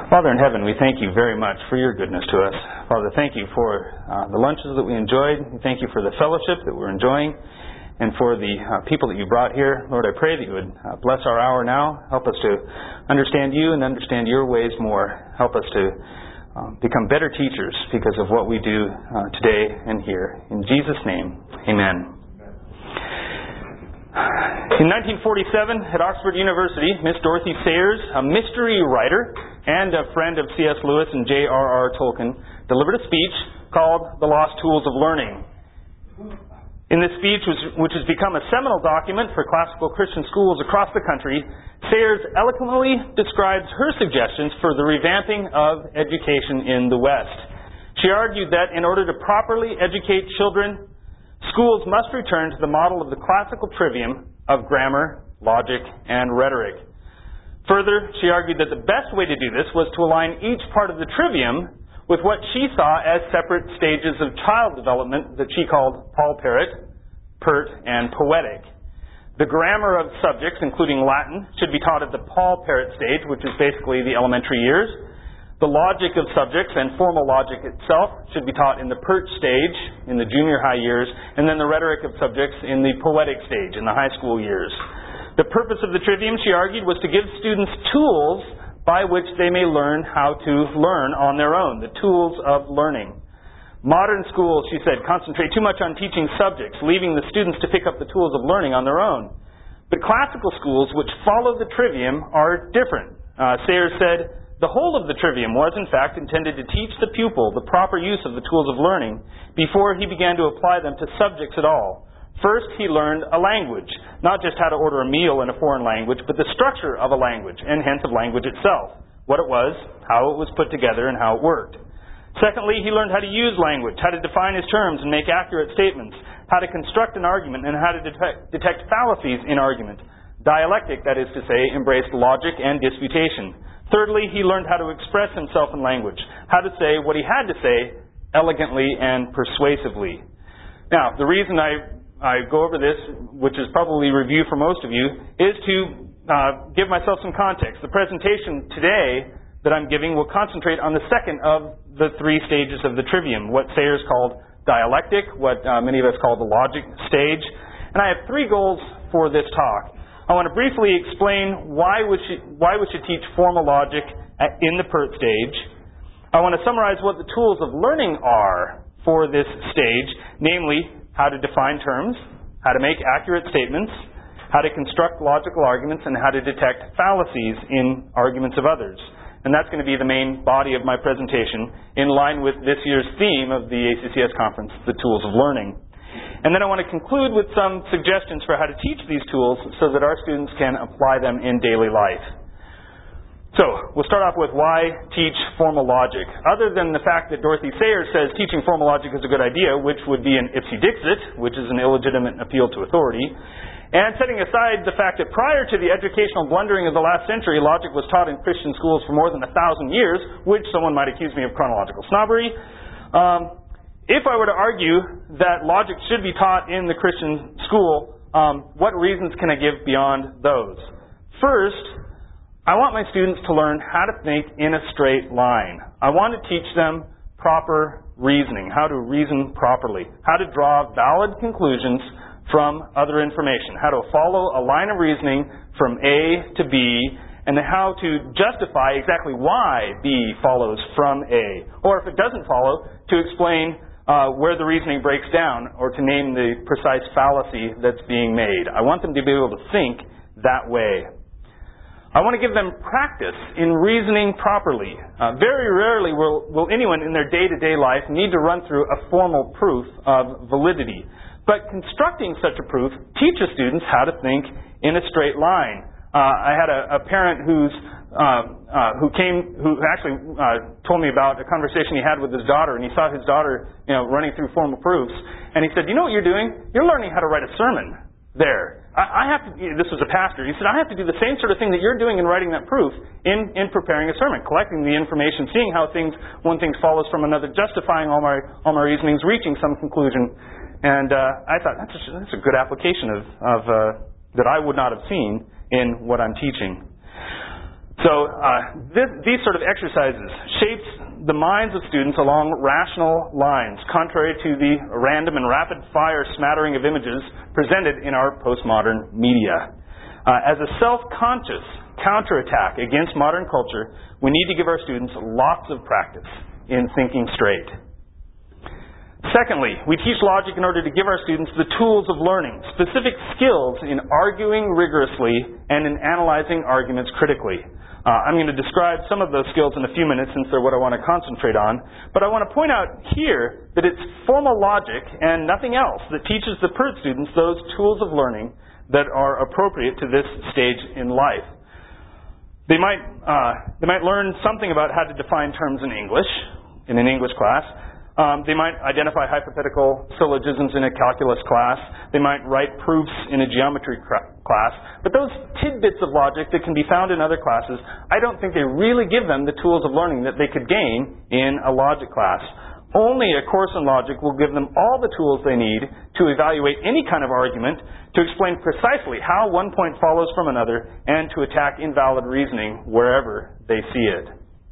Father in heaven, we thank you very much for your goodness to us. Father, thank you for the lunches that we enjoyed. Thank you for the fellowship that we're enjoying and for the people that you brought here. Lord, I pray that you would bless our hour now. Help us to understand you and understand your ways more. Help us to become better teachers because of what we do today and here. In Jesus' name, amen. In 1947, at Oxford University, Miss Dorothy Sayers, a mystery writer and a friend of C.S. Lewis and J.R.R. Tolkien, delivered a speech called The Lost Tools of Learning. In this speech, which has become a seminal document for classical Christian schools across the country, Sayers eloquently describes her suggestions for the revamping of education in the West. She argued that in order to properly educate children, schools must return to the model of the classical trivium of grammar, logic, and rhetoric. Further, she argued that the best way to do this was to align each part of the trivium with what she saw as separate stages of child development that she called Paul Parrot, pert, and poetic. The grammar of subjects, including Latin, should be taught at the Paul Parrot stage, which is basically the elementary years. The logic of subjects and formal logic itself should be taught in the pert stage, in the junior high years, and then the rhetoric of subjects in the poetic stage, in the high school years. The purpose of the trivium, she argued, was to give students tools by which they may learn how to learn on their own, the tools of learning. Modern schools, she said, concentrate too much on teaching subjects, leaving the students to pick up the tools of learning on their own. But classical schools, which follow the trivium, are different. Sayers said, the whole of the trivium was, in fact, intended to teach the pupil the proper use of the tools of learning before he began to apply them to subjects at all. First, he learned a language, not just how to order a meal in a foreign language, but the structure of a language, and hence of language itself, what it was, how it was put together, and how it worked. Secondly, he learned how to use language, how to define his terms and make accurate statements, how to construct an argument, and how to detect fallacies in argument. Dialectic, that is to say, embraced logic and disputation. Thirdly, he learned how to express himself in language, how to say what he had to say elegantly and persuasively. Now, the reason I go over this, which is probably review for most of you, is to give myself some context. The presentation today that I'm giving will concentrate on the second of the three stages of the trivium, what Sayers called dialectic, what many of us call the logic stage. And I have three goals for this talk. I want to briefly explain why we should teach formal logic in the PERT stage. I want to summarize what the tools of learning are for this stage, namely how to define terms, how to make accurate statements, how to construct logical arguments, and how to detect fallacies in arguments of others. And that's going to be the main body of my presentation in line with this year's theme of the ACCS conference, the tools of learning. And then I want to conclude with some suggestions for how to teach these tools so that our students can apply them in daily life. So, we'll start off with why teach formal logic. Other than the fact that Dorothy Sayers says teaching formal logic is a good idea, which would be an ipsy-dixit, which is an illegitimate appeal to authority, and setting aside the fact that prior to the educational blundering of the last century, logic was taught in Christian schools for more than 1,000 years, which someone might accuse me of chronological snobbery, if I were to argue that logic should be taught in the Christian school, what reasons can I give beyond those? First, I want my students to learn how to think in a straight line. I want to teach them proper reasoning, how to reason properly, how to draw valid conclusions from other information, how to follow a line of reasoning from A to B, and how to justify exactly why B follows from A. Or if it doesn't follow, to explain where the reasoning breaks down, or to name the precise fallacy that's being made. I want them to be able to think that way. I want to give them practice in reasoning properly. Very rarely will anyone in their day-to-day life need to run through a formal proof of validity. But constructing such a proof teaches students how to think in a straight line. I had a parent who actually told me about a conversation he had with his daughter, and he saw his daughter, running through formal proofs, and he said, "You know what you're doing? You're learning how to write a sermon there. I have to." This was a pastor. He said, "I have to do the same sort of thing that you're doing in writing that proof in preparing a sermon, collecting the information, seeing how one thing follows from another, justifying all my reasonings, reaching some conclusion." And I thought that's a good application of that I would not have seen in what I'm teaching. So these sort of exercises shapes the minds of students along rational lines, contrary to the random and rapid-fire smattering of images presented in our postmodern media. As a self-conscious counterattack against modern culture, we need to give our students lots of practice in thinking straight. Secondly, we teach logic in order to give our students the tools of learning, specific skills in arguing rigorously and in analyzing arguments critically. I'm going to describe some of those skills in a few minutes since they're what I want to concentrate on, but I want to point out here that it's formal logic and nothing else that teaches the PERT students those tools of learning that are appropriate to this stage in life. They might learn something about how to define terms in English, in an English class. They might identify hypothetical syllogisms in a calculus class. They might write proofs in a geometry class. But those tidbits of logic that can be found in other classes, I don't think they really give them the tools of learning that they could gain in a logic class. Only a course in logic will give them all the tools they need to evaluate any kind of argument, to explain precisely how one point follows from another, and to attack invalid reasoning wherever they see it.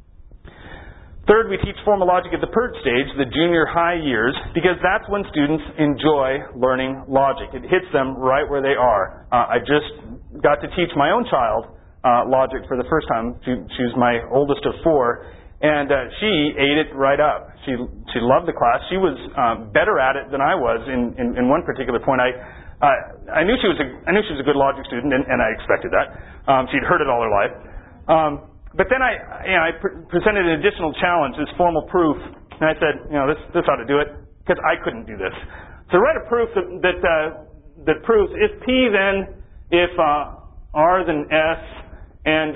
Third, we teach formal logic at the PERT stage, the junior high years, because that's when students enjoy learning logic. It hits them right where they are. I just got to teach my own child logic for the first time. She was my oldest of 4, and she ate it right up. She loved the class. She was better at it than I was in one particular point. I knew she was a good logic student, and I expected that. She'd heard it all her life. But then I presented an additional challenge, this formal proof, and I said, this ought to do it, because I couldn't do this. So write a proof that proves if P then if R then S, and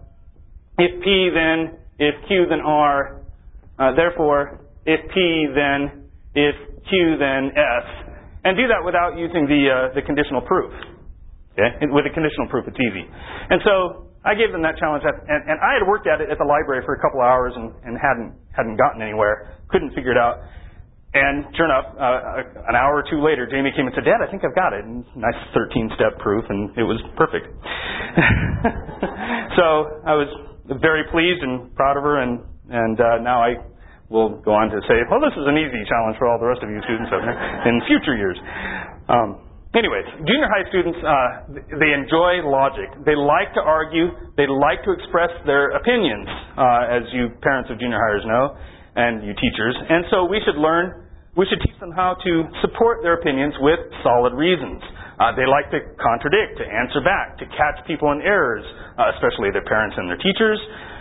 if P then if Q then R, therefore if P then if Q then S, and do that without using the conditional proof. Okay? With a conditional proof, it's easy. And so I gave them that challenge, and I had worked at it at the library for a couple hours and hadn't gotten anywhere, couldn't figure it out. And sure enough, an hour or two later, Jamie came and said, "Dad, I think I've got it." And nice 13-step proof, and it was perfect. So I was very pleased and proud of her, and now I will go on to say, well, this is an easy challenge for all the rest of you students out there in future years. Anyways, junior high students, they enjoy logic. They like to argue. They like to express their opinions, as you parents of junior hires know, and you teachers. And so we should teach them how to support their opinions with solid reasons. They like to contradict, to answer back, to catch people in errors, especially their parents and their teachers,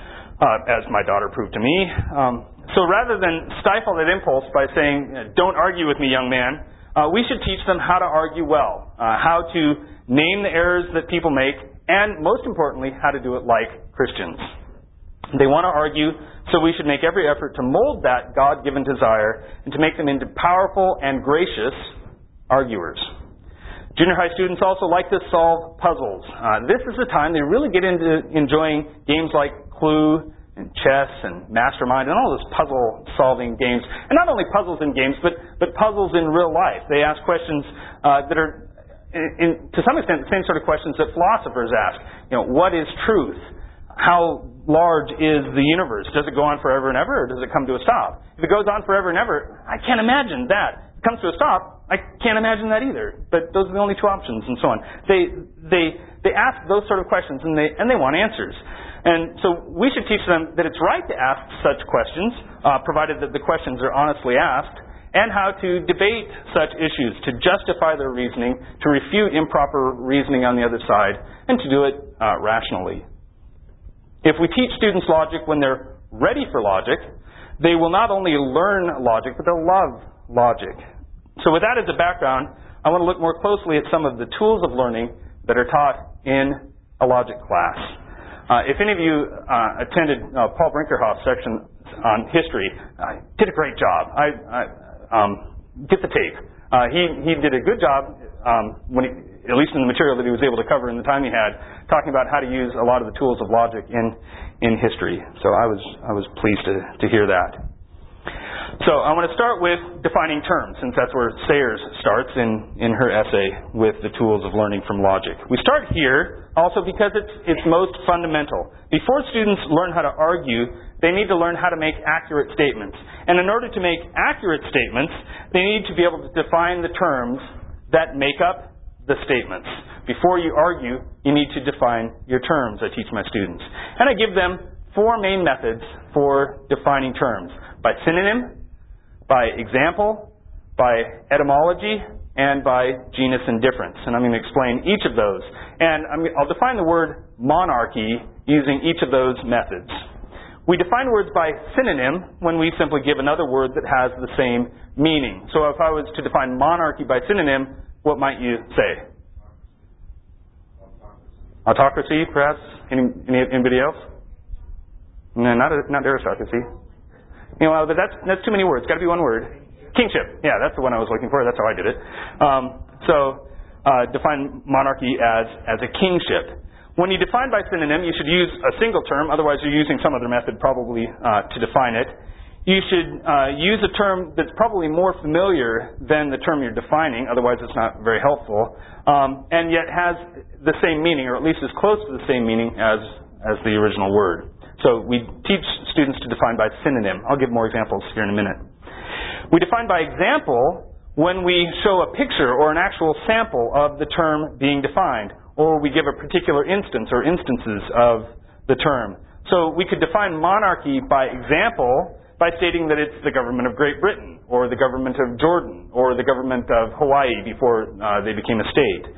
as my daughter proved to me. So rather than stifle that impulse by saying, "Don't argue with me, young man," we should teach them how to argue well, how to name the errors that people make, and most importantly, how to do it like Christians. They want to argue, so we should make every effort to mold that God-given desire and to make them into powerful and gracious arguers. Junior high students also like to solve puzzles. This is the time they really get into enjoying games like Clue and chess and Mastermind and all those puzzle-solving games. And not only puzzles in games, but puzzles in real life. They ask questions that are, to some extent, the same sort of questions that philosophers ask. What is truth? How large is the universe? Does it go on forever and ever, or does it come to a stop? If it goes on forever and ever, I can't imagine that. If it comes to a stop, I can't imagine that either. But those are the only two options, and so on. They ask those sort of questions, and they want answers. And so we should teach them that it's right to ask such questions, provided that the questions are honestly asked, and how to debate such issues, to justify their reasoning, to refute improper reasoning on the other side, and to do it rationally. If we teach students logic when they're ready for logic, they will not only learn logic, but they'll love logic. So with that as a background, I want to look more closely at some of the tools of learning that are taught in a logic class. If any of you attended Paul Brinkerhoff's section on history, did a great job. Get the tape. He did a good job at least in the material that he was able to cover in the time he had, talking about how to use a lot of the tools of logic in history. So I was pleased to hear that. So I want to start with defining terms, since that's where Sayers starts in her essay with the tools of learning from logic. We start here also because it's most fundamental. Before students learn how to argue, they need to learn how to make accurate statements. And in order to make accurate statements, they need to be able to define the terms that make up the statements. Before you argue, you need to define your terms, I teach my students. And I give them 4 main methods for defining terms: by synonym, by example, by etymology, and by genus and difference. And I'm going to explain each of those. And I'll define the word monarchy using each of those methods. We define words by synonym when we simply give another word that has the same meaning. So if I was to define monarchy by synonym, what might you say? Autocracy, perhaps? Anybody else? No, not aristocracy. But that's too many words. Got to be one word. Kingship. Yeah, that's the one I was looking for. That's how I did it. Define monarchy as a kingship. When you define by synonym, you should use a single term. Otherwise, you're using some other method probably to define it. You should use a term that's probably more familiar than the term you're defining. Otherwise, it's not very helpful. And yet has the same meaning, or at least as close to the same meaning as the original word. So we teach students to define by synonym. I'll give more examples here in a minute. We define by example when we show a picture or an actual sample of the term being defined, or we give a particular instance or instances of the term. So we could define monarchy by example by stating that it's the government of Great Britain, or the government of Jordan, or the government of Hawaii before they became a state.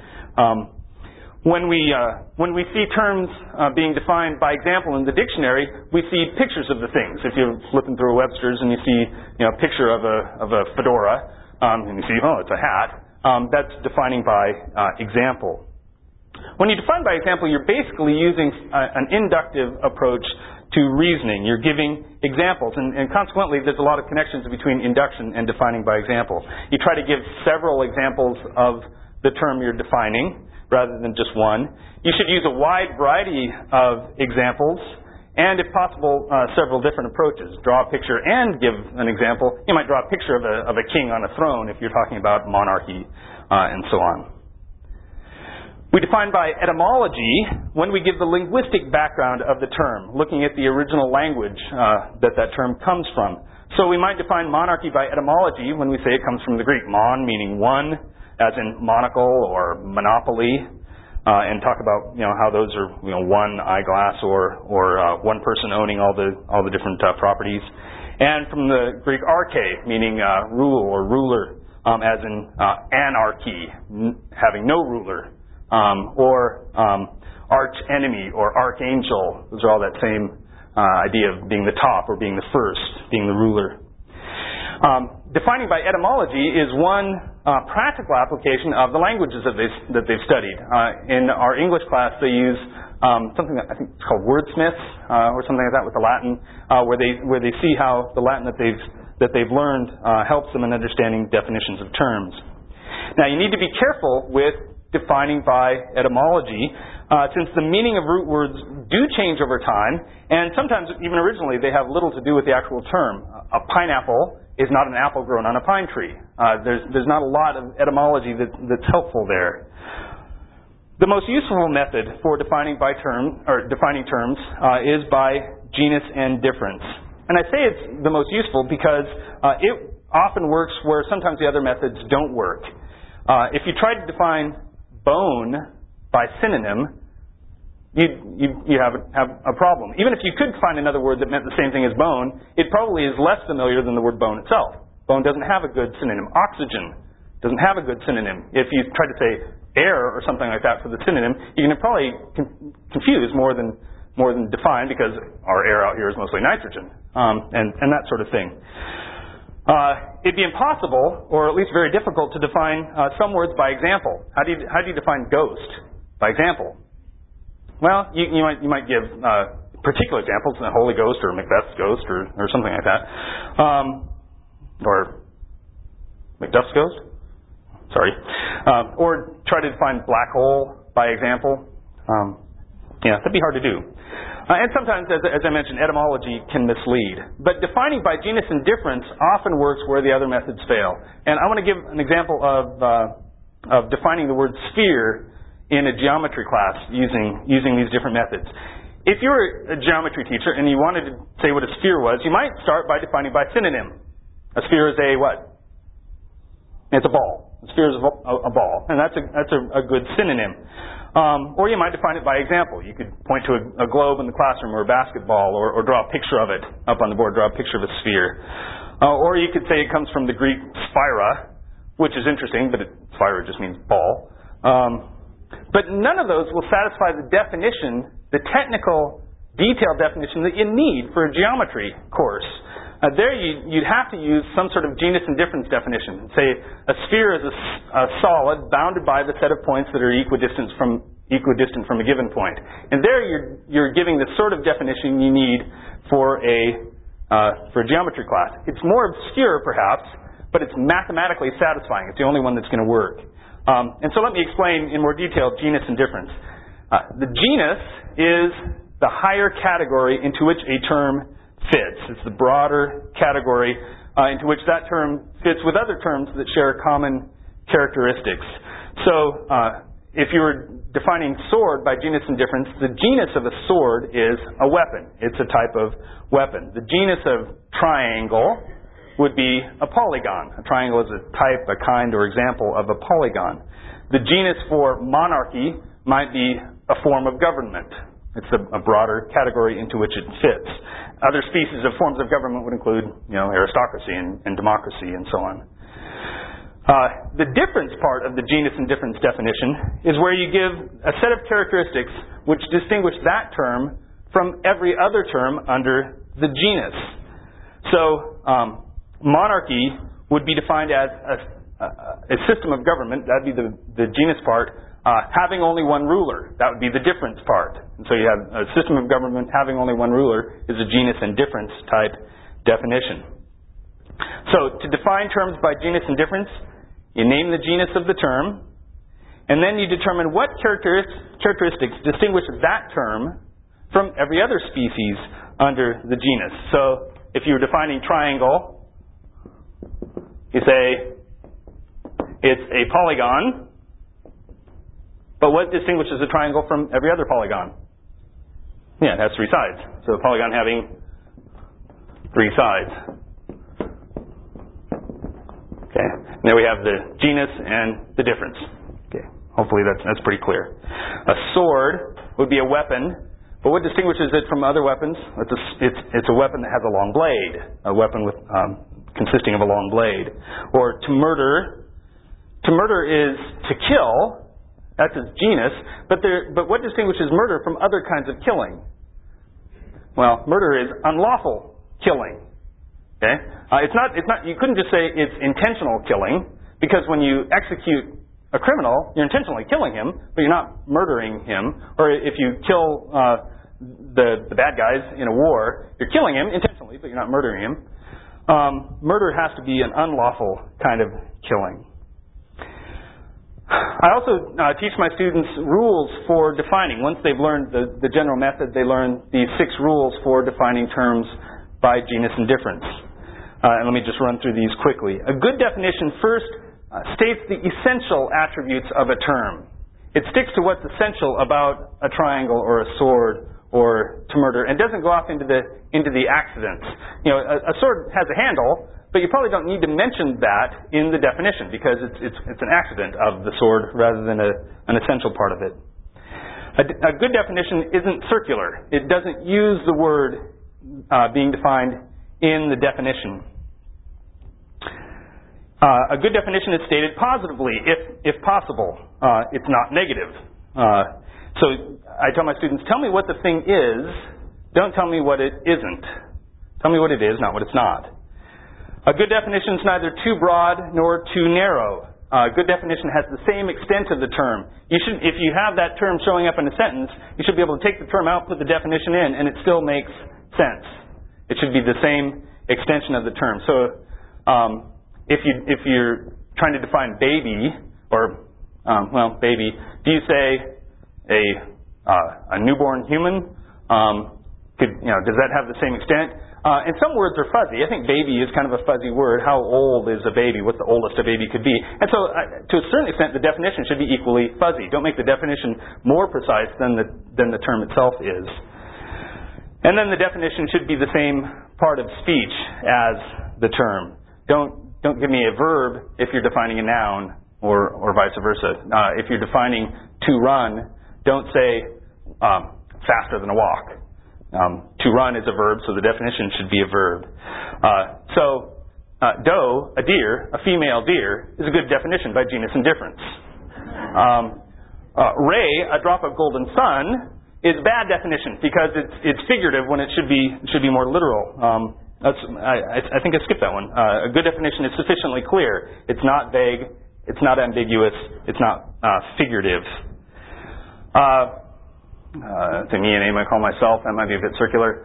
When we see terms being defined by example in the dictionary, we see pictures of the things. If you're flipping through Webster's and you see a picture of a fedora, and you see, oh, it's a hat, that's defining by example. When you define by example, you're basically using an inductive approach to reasoning. You're giving examples, and consequently, there's a lot of connections between induction and defining by example. You try to give several examples of the term you're defining, rather than just one. You should use a wide variety of examples, and if possible, several different approaches. Draw a picture and give an example. You might draw a picture of a king on a throne if you're talking about monarchy, and so on. We define by etymology when we give the linguistic background of the term, looking at the original language that term comes from. So we might define monarchy by etymology when we say it comes from the Greek mon, meaning one, as in monocle or monopoly, and talk about how those are one eyeglass or one person owning all the different properties, and from the Greek arche, meaning rule or ruler, as in anarchy, having no ruler, or arch enemy or archangel. Those are all that same idea of being the top or being the first, being the ruler. Defining by etymology is one practical application of the languages that they've studied. In our English class, they use something that I think it's called wordsmiths or something like that with the Latin, where they see how the Latin that they've learned helps them in understanding definitions of terms. Now, you need to be careful with defining by etymology, since the meaning of root words do change over time, and sometimes even originally they have little to do with the actual term. A pineapple is not an apple grown on a pine tree. There's not a lot of etymology that's helpful there. The most useful method for defining terms is by genus and difference. And I say it's the most useful because it often works where sometimes the other methods don't work. If you try to define bone by synonym, you have a problem. Even if you could find another word that meant the same thing as bone, it probably is less familiar than the word bone itself. Bone doesn't have a good synonym. Oxygen doesn't have a good synonym. If you try to say air or something like that for the synonym, you can probably confuse more than define, because our air out here is mostly nitrogen, and that sort of thing. It'd be impossible, or at least very difficult, to define some words by example. How do you define ghost by example? Well, you might give particular examples, the Holy Ghost or Macbeth's ghost or something like that, or Macduff's ghost. Sorry, or try to define black hole by example. Yeah, that'd be hard to do. And sometimes, as I mentioned, etymology can mislead. But defining by genus and difference often works where the other methods fail. And I want to give an example of defining the word sphere in a geometry class using these different methods. If you were a geometry teacher and you wanted to say what a sphere was, you might start by defining by synonym. A sphere is a what? It's a ball. A sphere is a ball, and that's a good synonym. Or you might define it by example. You could point to a globe in the classroom or a basketball or draw a picture of it up on the board, draw a picture of a sphere. Or you could say it comes from the Greek spira, which is interesting, but spira just means ball. But none of those will satisfy the definition, the technical, detailed definition that you need for a geometry course. There you'd have to use some sort of genus and difference definition. Say a sphere is a solid bounded by the set of points that are equidistant from a given point. And there you're giving the sort of definition you need for a geometry class. It's more obscure perhaps, but it's mathematically satisfying. It's the only one that's going to work. And so let me explain in more detail genus and difference. The genus is the higher category into which a term fits. It's the broader category into which that term fits with other terms that share common characteristics. So if you were defining sword by genus and difference, the genus of a sword is a weapon. It's a type of weapon. The genus of triangle would be a polygon. A triangle is a type, a kind, or example of a polygon. The genus for monarchy might be a form of government. It's a broader category into which it fits. Other species of forms of government would include, aristocracy and democracy and so on. The difference part of the genus and difference definition is where you give a set of characteristics which distinguish that term from every other term under the genus. So, monarchy would be defined as a system of government. That would be the genus part. Having only one ruler, that would be the difference part. And so you have a system of government having only one ruler is a genus and difference type definition. So to define terms by genus and difference, you name the genus of the term, and then you determine what characteristics distinguish that term from every other species under the genus. So if you were defining triangle, you say it's a polygon. But what distinguishes a triangle from every other polygon? Yeah, it has three sides. So a polygon having three sides. Okay. And there we have the genus and the difference. Okay. Hopefully that's pretty clear. A sword would be a weapon, but what distinguishes it from other weapons? It's a weapon that has a long blade. A weapon with consisting of a long blade. Or to murder. To murder is to kill. That's its genus, but what distinguishes murder from other kinds of killing? Well, murder is unlawful killing. Okay, it's not. You couldn't just say it's intentional killing, because when you execute a criminal, you're intentionally killing him, but you're not murdering him. Or if you kill the bad guys in a war, you're killing him intentionally, but you're not murdering him. Murder has to be an unlawful kind of killing. I also teach my students rules for defining. Once they've learned the general method, they learn these 6 rules for defining terms by genus and difference. And let me just run through these quickly. A good definition first states the essential attributes of a term. It sticks to what's essential about a triangle or a sword or to murder, and doesn't go off into the accidents. A sword has a handle, but you probably don't need to mention that in the definition, because it's an accident of the sword rather than an essential part of it. A good definition isn't circular. It doesn't use the word being defined in the definition. A good definition is stated positively, if possible. It's not negative. So I tell my students, tell me what the thing is, don't tell me what it isn't. Tell me what it is, not what it's not. A good definition is neither too broad nor too narrow. A good definition has the same extent of the term. If you have that term showing up in a sentence, you should be able to take the term out, put the definition in, and it still makes sense. It should be the same extension of the term. So if you're trying to define baby, or baby, do you say A newborn human, does that have the same extent? And some words are fuzzy. I think baby is kind of a fuzzy word. How old is a baby? What's the oldest a baby could be? And so, to a certain extent, the definition should be equally fuzzy. Don't make the definition more precise than the term itself is. And then the definition should be the same part of speech as the term. Don't give me a verb if you're defining a noun, or vice versa. If you're defining to run, don't say faster than a walk. To run is a verb, so the definition should be a verb. Doe, a deer, a female deer, is a good definition by genus and difference. Ray, a drop of golden sun, is a bad definition because it's figurative when it should be more literal. I think I skipped that one. A good definition is sufficiently clear. It's not vague. It's not ambiguous. It's not figurative. It's a me and name I call myself. That might be a bit circular.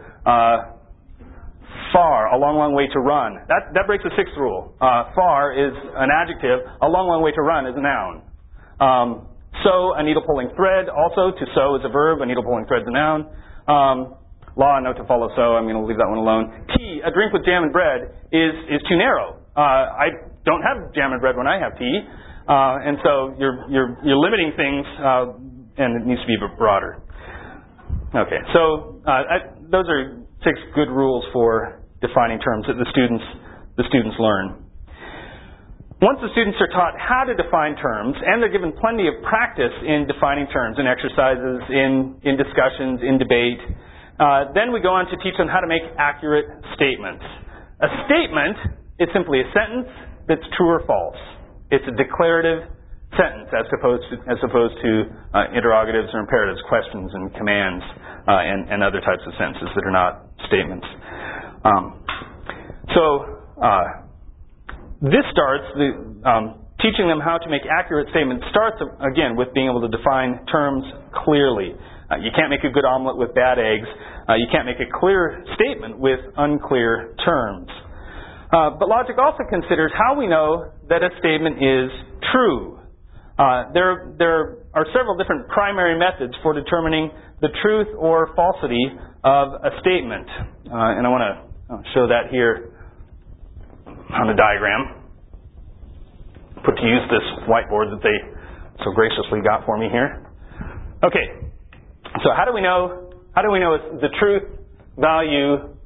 Far, a long, long way to run. That breaks the sixth rule. Far is an adjective. A long, long way to run is a noun. Sew, a needle-pulling thread. Also, to sew is a verb. A needle-pulling thread is a noun. Law, note to follow, so I'm going to leave that one alone. Tea, a drink with jam and bread, is too narrow. I don't have jam and bread when I have tea. And so you're limiting things, and it needs to be broader. Okay, so those are 6 good rules for defining terms that the students learn. Once the students are taught how to define terms, and they're given plenty of practice in defining terms, in exercises, in discussions, in debate, then we go on to teach them how to make accurate statements. A statement is simply a sentence that's true or false. It's a declarative sentence as opposed to interrogatives or imperatives, questions and commands, and other types of sentences that are not statements. This starts teaching them how to make accurate statements starts again with being able to define terms clearly. You can't make a good omelet with bad eggs. You can't make a clear statement with unclear terms. But logic also considers how we know that a statement is true. There are several different primary methods for determining the truth or falsity of a statement. And I want to show that here on the diagram. Put to use this whiteboard that they so graciously got for me here. Okay, so how do we know the truth value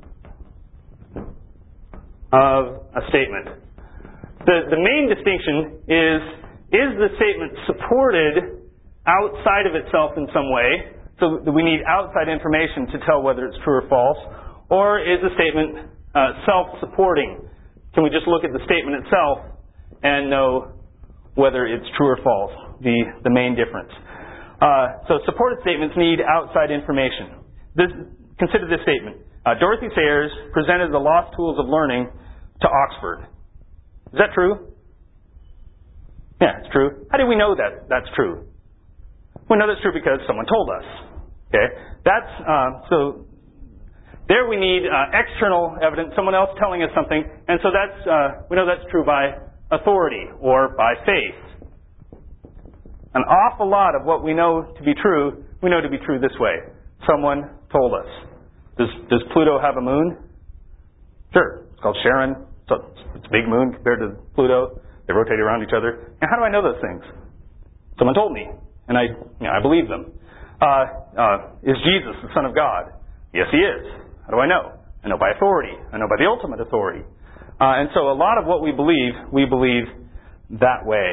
of a statement? The main distinction is the statement supported outside of itself in some way, so we need outside information to tell whether it's true or false, or is the statement self-supporting? Can we just look at the statement itself and know whether it's true or false? The main difference. So supported statements need outside information. Consider this statement. Dorothy Sayers presented the lost tools of learning to Oxford. Is that true? Yeah, it's true. How do we know that that's true? We know that's true because someone told us. Okay, so there we need external evidence, someone else telling us something, and so we know that's true by authority or by faith. An awful lot of what we know to be true, we know to be true this way. Someone told us. Does Pluto have a moon? Sure. It's called Charon. So it's a big moon compared to Pluto. They rotate around each other. And how do I know those things? Someone told me, and I believe them. Is Jesus the Son of God? Yes, he is. How do I know? I know by authority. I know by the ultimate authority. And so a lot of what we believe that way.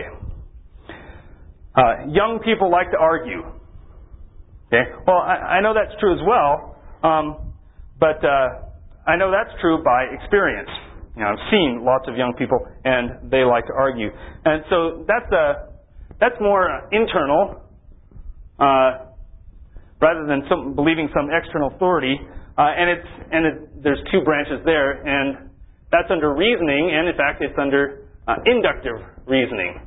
Young people like to argue. Okay. Well, I know that's true as well, but I know that's true by experience. I've seen lots of young people, and they like to argue, and so that's more internal, rather than believing some external authority. There's 2 branches there, and that's under reasoning, and in fact, it's under inductive reasoning.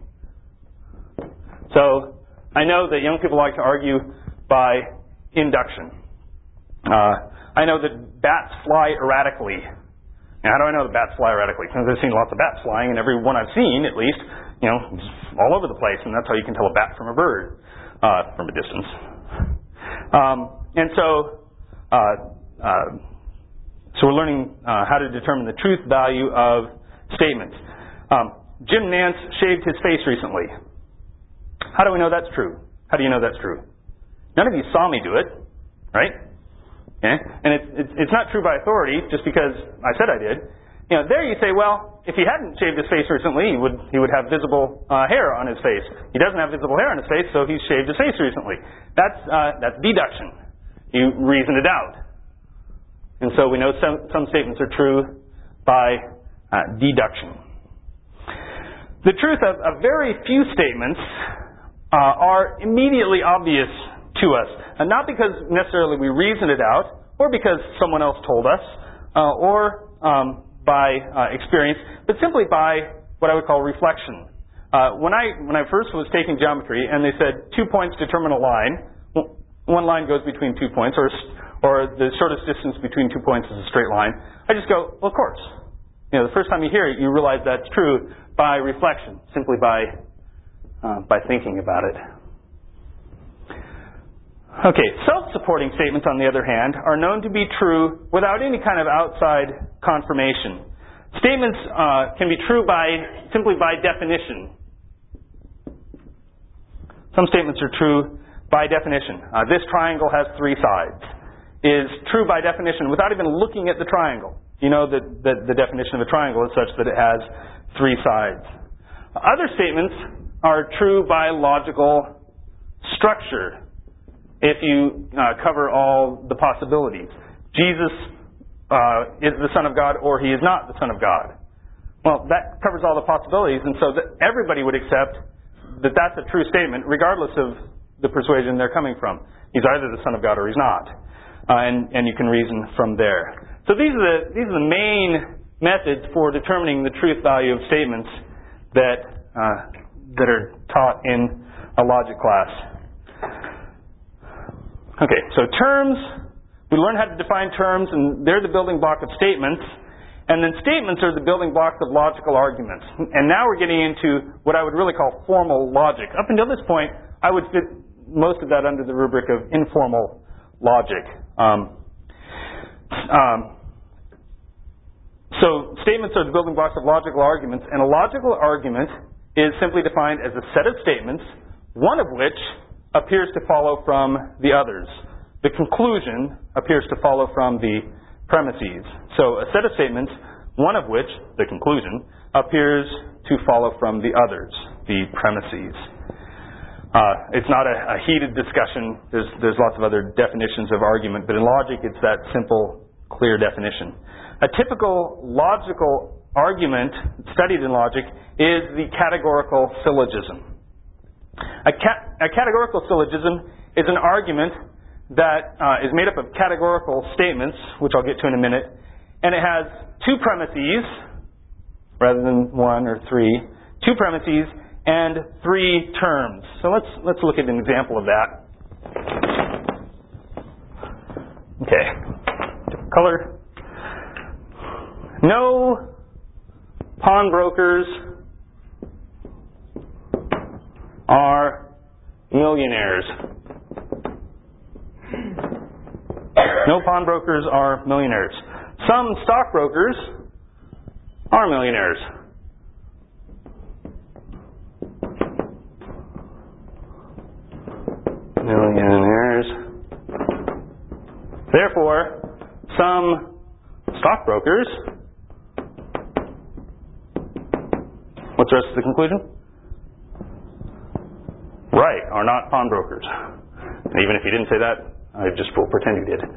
So I know that young people like to argue by induction. I know that bats fly erratically. Now, how do I know that bats fly erratically? Because I've seen lots of bats flying, and every one I've seen, at least, all over the place, and that's how you can tell a bat from a bird from a distance. And so we're learning how to determine the truth value of statements. Jim Nance shaved his face recently. How do we know that's true? How do you know that's true? None of you saw me do it, right? Okay? And it's not true by authority just because I said I did. There you say, well, if he hadn't shaved his face recently, he would have visible hair on his face. He doesn't have visible hair on his face, so he's shaved his face recently. That's deduction. You reason it out. And so we know some statements are true by deduction. The truth of very few statements are immediately obvious to us. And not because necessarily we reasoned it out, or because someone else told us, or by experience, but simply by what I would call reflection. When I first was taking geometry and they said 2 points determine a line, one line goes between 2 points, or the shortest distance between 2 points is a straight line, I just go, well, of course. The first time you hear it, you realize that's true by reflection, simply by thinking about it. Okay, self-supporting statements, on the other hand, are known to be true without any kind of outside confirmation. Statements can be true simply by definition. Some statements are true by definition. This triangle has 3 sides is true by definition without even looking at the triangle. You know that the definition of a triangle is such that it has 3 sides. Other statements are true by logical structure. If you cover all the possibilities. Jesus is the Son of God, or he is not the Son of God. Well, that covers all the possibilities, and so that everybody would accept that that's a true statement, regardless of the persuasion they're coming from. He's either the Son of God or he's not. And you can reason from there. So these are the main methods for determining the truth value of statements that are taught in a logic class. Okay, so terms, we learn how to define terms, and they're the building block of statements. And then statements are the building blocks of logical arguments. And now we're getting into what I would really call formal logic. Up until this point, I would fit most of that under the rubric of informal logic. So statements are the building blocks of logical arguments, and a logical argument is simply defined as a set of statements, one of which appears to follow from the others. The conclusion appears to follow from the premises. So a set of statements, one of which, the conclusion, appears to follow from the others, the premises. It's not a heated discussion. There's lots of other definitions of argument, but in logic it's that simple, clear definition. A typical logical argument studied in logic is the categorical syllogism. A categorical syllogism is an argument that is made up of categorical statements, which I'll get to in a minute, and it has 2 premises, rather than 1 or 3, 2 premises and 3 terms. So let's look at an example of that. Okay, color. No pawnbrokers are millionaires. No pawnbrokers are millionaires. Some stockbrokers are millionaires. Millionaires. Therefore, some stockbrokers, what's the rest of the conclusion? Right, are not pawnbrokers. And even if you didn't say that, I just will pretend you did.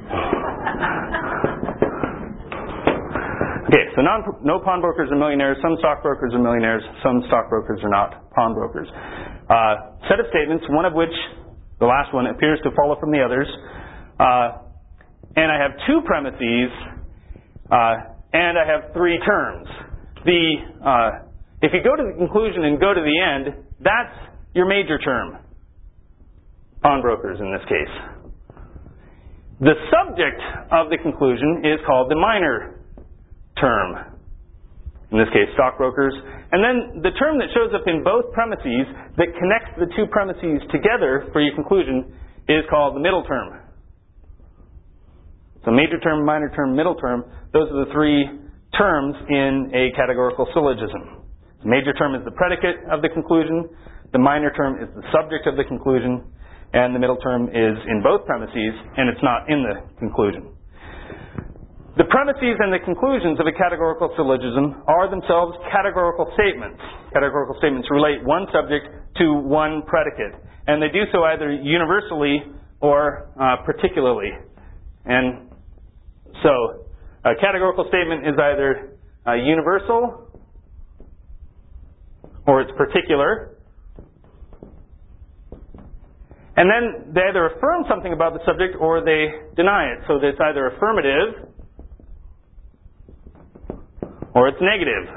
Okay, so no pawnbrokers are millionaires, some stockbrokers are millionaires, some stockbrokers are not pawnbrokers. Set of statements, one of which, the last one, appears to follow from the others. And I have 2 premises, and I have 3 terms. If you go to the conclusion and go to the end, that's your major term. Pawnbrokers in this case. The subject of the conclusion is called the minor term. In this case, stockbrokers. And then the term that shows up in both premises that connects the 2 premises together for your conclusion is called the middle term. So major term, minor term, middle term, those are the three terms in a categorical syllogism. The major term is the predicate of the conclusion, the minor term is the subject of the conclusion, and the middle term is in both premises, and it's not in the conclusion. The premises and the conclusions of a categorical syllogism are themselves categorical statements. Categorical statements relate one subject to one predicate, and they do so either universally or particularly. And so, a categorical statement is either universal or it's particular. And then they either affirm something about the subject or they deny it. So it's either affirmative or it's negative.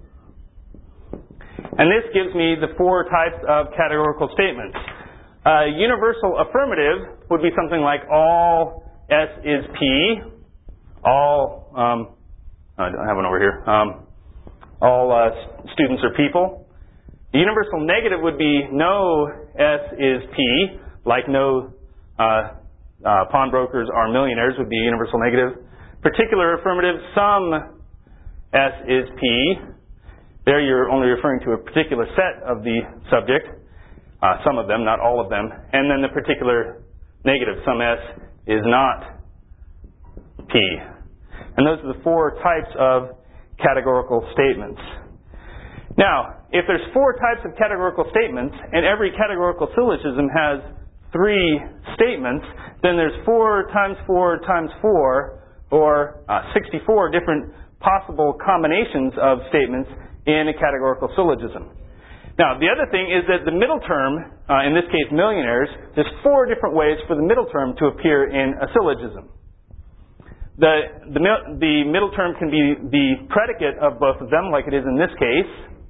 And this gives me the four types of categorical statements. Universal affirmative would be something like all S is P, all, I don't have one over here, all students are people. The universal negative would be no S is P, like no pawnbrokers are millionaires would be a universal negative. Particular affirmative, some S is P. There you're only referring to a particular set of the subject, some of them, not all of them. And then the particular negative, some S is not P. And those are the four types of categorical statements. Now, if there's four types of categorical statements, and every categorical syllogism has three statements, then there's 4 times 4 times 4, or 64 different possible combinations of statements in a categorical syllogism. Now, the other thing is that the middle term, in this case millionaires, there's 4 different ways for the middle term to appear in a syllogism. The middle term can be the predicate of both of them, like it is in this case.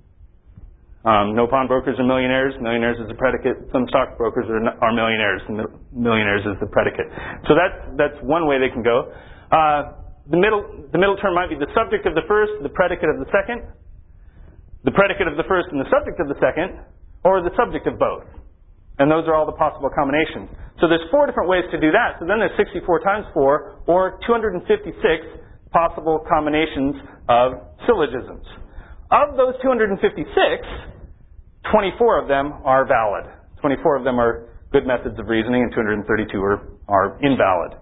No pawnbrokers are millionaires. Millionaires is the predicate. Some stockbrokers are millionaires. Millionaires is the predicate. So that's one way they can go. The middle term might be the subject of the first, the predicate of the second, the predicate of the first and the subject of the second, or the subject of both. And those are all the possible combinations. So there's 4 different ways to do that. So then there's 64 times 4, or 256 possible combinations of syllogisms. Of those 256, 24 of them are valid. 24 of them are good methods of reasoning, and 232 are invalid.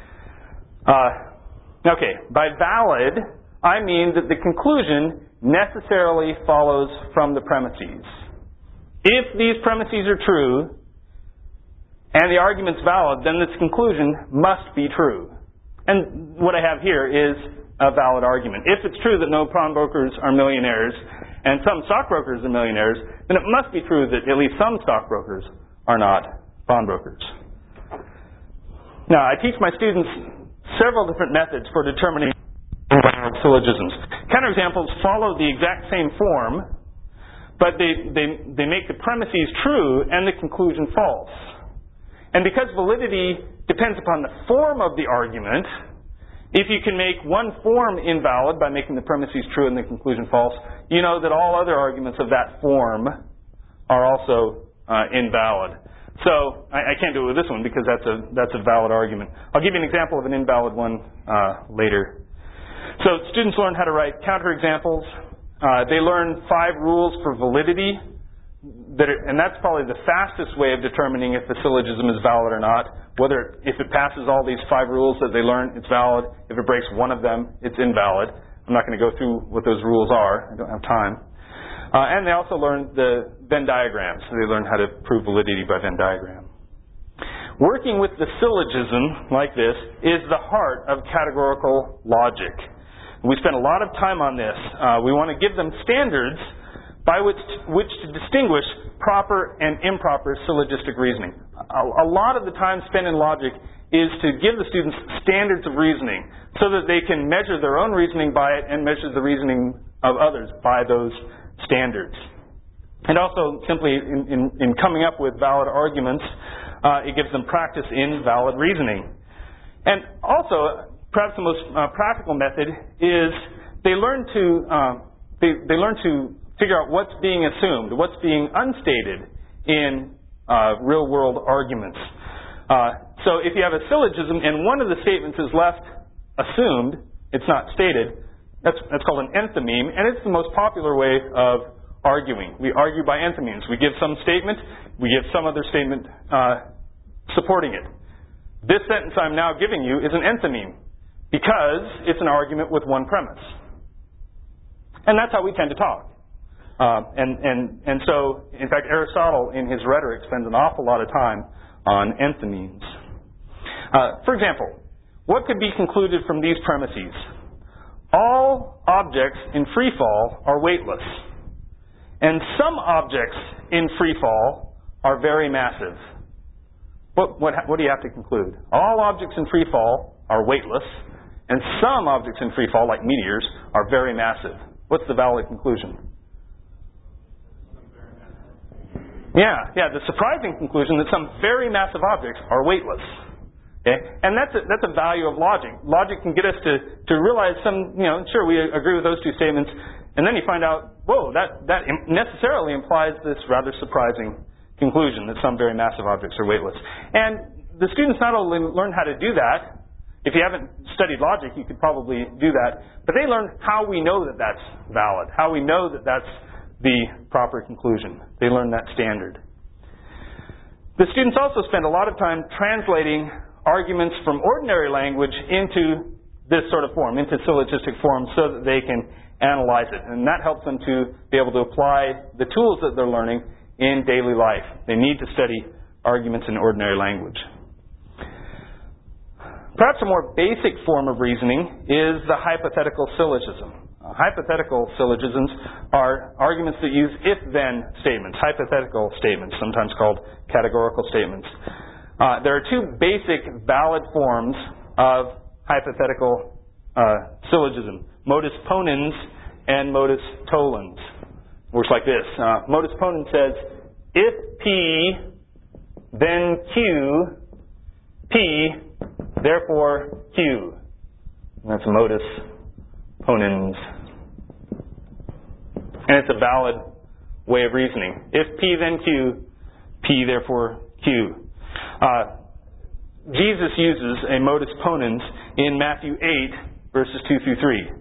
Okay, by valid, I mean that the conclusion necessarily follows from the premises. If these premises are true, and the argument's valid, then this conclusion must be true. And what I have here is a valid argument. If it's true that no pawnbrokers are millionaires, and some stockbrokers are millionaires, then it must be true that at least some stockbrokers are not pawnbrokers. Now, I teach my students several different methods for determining syllogisms. Counterexamples follow the exact same form, but they make the premises true and the conclusion false. And because validity depends upon the form of the argument, if you can make one form invalid by making the premises true and the conclusion false, you know that all other arguments of that form are also invalid. So I can't do it with this one because that's a valid argument. I'll give you an example of an invalid one later. So students learn how to write counterexamples. They learn 5 rules for validity, and that's probably the fastest way of determining if the syllogism is valid or not. Whether if it passes all these 5 rules that they learn, it's valid. If it breaks one of them, it's invalid. I'm not going to go through what those rules are. I don't have time. And they also learn the Venn diagrams. So they learn how to prove validity by Venn diagram. Working with the syllogism like this is the heart of categorical logic. We spend a lot of time on this. We want to give them standards by which to distinguish proper and improper syllogistic reasoning. A lot of the time spent in logic is to give the students standards of reasoning so that they can measure their own reasoning by it and measure the reasoning of others by those standards. And also, simply in coming up with valid arguments, it gives them practice in valid reasoning. And also, perhaps the most practical method is they learn to figure out what's being assumed, what's being unstated in real-world arguments. So if you have a syllogism and one of the statements is left assumed, it's not stated, that's called an enthymeme, and it's the most popular way of arguing. We argue by enthymemes. We give some statement, we give some other statement supporting it. This sentence I'm now giving you is an enthymeme because it's an argument with one premise. And that's how we tend to talk. And so, in fact, Aristotle in his Rhetoric spends an awful lot of time on enthymemes. For example, what could be concluded from these premises? All objects in free fall are weightless, and some objects in free fall are very massive. What do you have to conclude? All objects in free fall are weightless, and some objects in free fall, like meteors, are very massive. What's the valid conclusion? Yeah, the surprising conclusion that some very massive objects are weightless. Okay? And that's a value of logic. Logic can get us to realize sure, we agree with those two statements, and then you find out, whoa, that necessarily implies this rather surprising conclusion that some very massive objects are weightless. And the students not only learn how to do that, if you haven't studied logic, you could probably do that, but they learn how we know that that's valid, how we know that that's the proper conclusion. They learn that standard. The students also spend a lot of time translating arguments from ordinary language into this sort of form, into syllogistic form, so that they can analyze it. And that helps them to be able to apply the tools that they're learning in daily life. They need to study arguments in ordinary language. Perhaps a more basic form of reasoning is the hypothetical syllogism. Hypothetical syllogisms are arguments that use if-then statements, hypothetical statements, sometimes called categorical statements. There are two basic valid forms of hypothetical syllogism, modus ponens and modus tollens. Works like this. Modus ponens says, if P, then Q, P, therefore Q. And that's modus ponens. And it's a valid way of reasoning. If P, then Q, P, therefore Q. Jesus uses a modus ponens in Matthew 8, verses 2 through 3.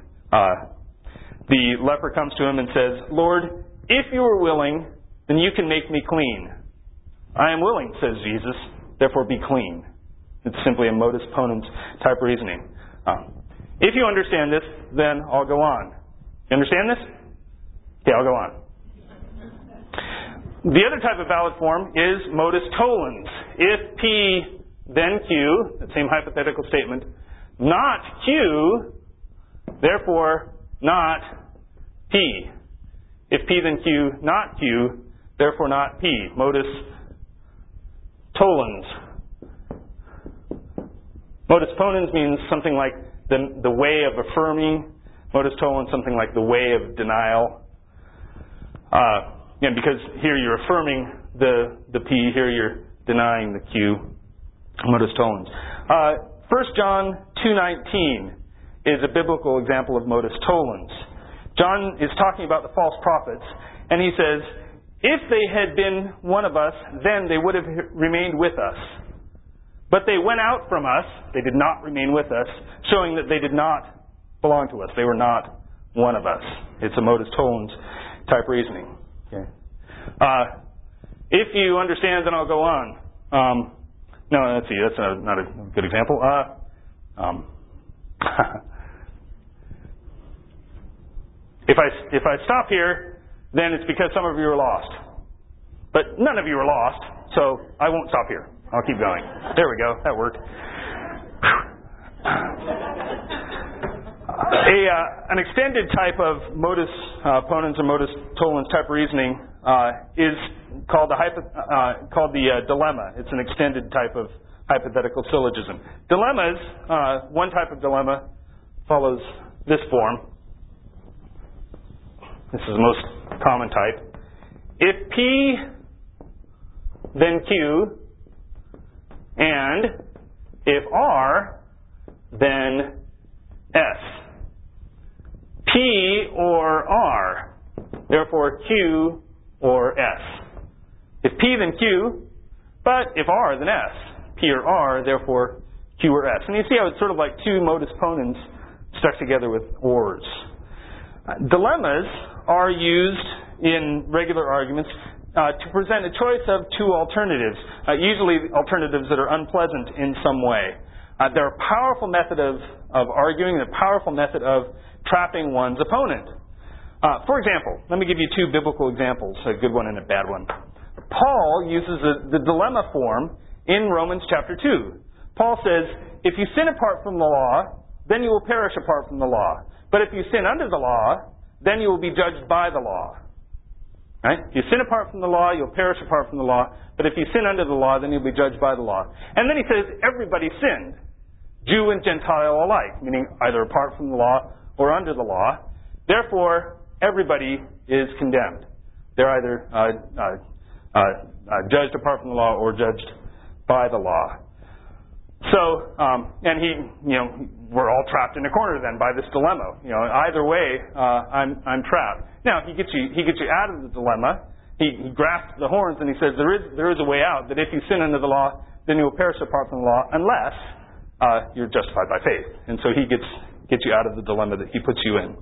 The leper comes to him and says, Lord, if you are willing, then you can make me clean. I am willing, says Jesus, therefore be clean. It's simply a modus ponens type reasoning. If you understand this, then I'll go on. You understand this? Okay, I'll go on. The other type of valid form is modus tollens. If P, then Q, that same hypothetical statement, not Q, therefore not P. If P, then Q, not Q, therefore not P. Modus tollens. Modus ponens means something like the way of affirming. Modus tollens, something like the way of denial. Because here you're affirming the P, here you're denying the Q. Modus tollens. 1 John 2:19 is a biblical example of modus tollens. John is talking about the false prophets, and he says, if they had been one of us, then they would have remained with us. But they went out from us, they did not remain with us, showing that they did not belong to us. They were not one of us. It's a modus tollens type reasoning. Okay. If you understand, then I'll go on. No, let's see, that's not a good example. If I stop here, then it's because some of you are lost. But none of you are lost, so I won't stop here. I'll keep going. There we go. That worked. An extended type of modus ponens or modus tollens type reasoning is called the dilemma. It's an extended type of hypothetical syllogism. Dilemmas, one type of dilemma follows this form. This is the most common type. If P, then Q, and if R, then S. P or R, therefore Q or S. If P, then Q, but if R, then S. P or R, therefore Q or S. And you see how it's sort of like two modus ponens stuck together with ors. Dilemmas are used in regular arguments to present a choice of two alternatives, usually alternatives that are unpleasant in some way. They're a powerful method of arguing, they're a powerful method of trapping one's opponent. For example, let me give you two biblical examples, a good one and a bad one. Paul uses the dilemma form in Romans chapter 2. Paul says, if you sin apart from the law, then you will perish apart from the law. But if you sin under the law, then you will be judged by the law. Right? If you sin apart from the law, you'll perish apart from the law. But if you sin under the law, then you'll be judged by the law. And then he says, everybody sinned, Jew and Gentile alike, meaning either apart from the law or under the law. Therefore, everybody is condemned. They're either judged apart from the law or judged by the law. So, we're all trapped in a corner then by this dilemma. Either way, I'm trapped. Now, he gets you out of the dilemma. He grasps the horns and he says there is a way out. That if you sin under the law, then you will perish apart from the law, unless you're justified by faith. And so he gets you out of the dilemma that he puts you in.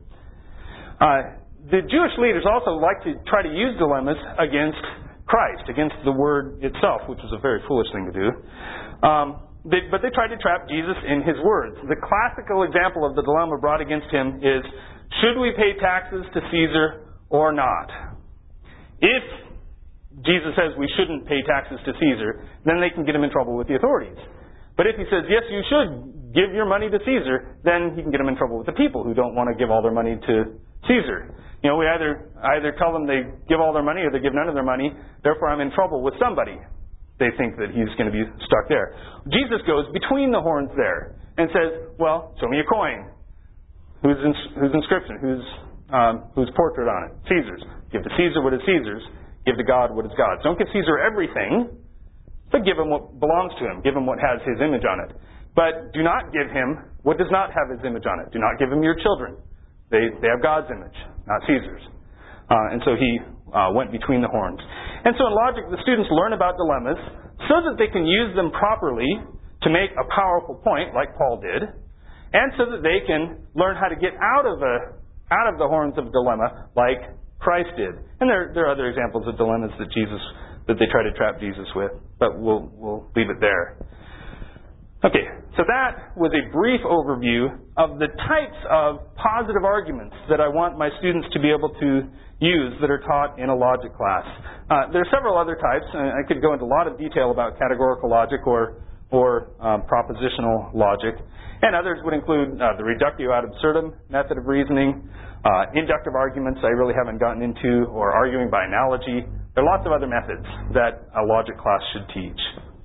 The Jewish leaders also like to try to use dilemmas against Christ, against the Word itself, which is a very foolish thing to do. But they tried to trap Jesus in his words. The classical example of the dilemma brought against him is, should we pay taxes to Caesar or not? If Jesus says we shouldn't pay taxes to Caesar, then they can get him in trouble with the authorities. But if he says, yes, you should give your money to Caesar, then he can get him in trouble with the people who don't want to give all their money to Caesar. We either tell them they give all their money or they give none of their money, therefore I'm in trouble with somebody. They think that he's going to be stuck there. Jesus goes between the horns there and says, well, show me a coin. Whose inscription? Whose portrait on it? Caesar's. Give to Caesar what is Caesar's. Give to God what is God's. Don't give Caesar everything, but give him what belongs to him. Give him what has his image on it. But do not give him what does not have his image on it. Do not give him your children. They have God's image, not Caesar's. And so he went between the horns. And so in logic, the students learn about dilemmas so that they can use them properly to make a powerful point, like Paul did, and so that they can learn how to get out of the horns of dilemma, like Christ did. And there are other examples of dilemmas that they try to trap Jesus with, but we'll leave it there. Okay, so that was a brief overview of the types of positive arguments that I want my students to be able to use that are taught in a logic class. There are several other types. I could go into a lot of detail about categorical logic or propositional logic. And others would include the reductio ad absurdum method of reasoning, inductive arguments I really haven't gotten into, or arguing by analogy. There are lots of other methods that a logic class should teach.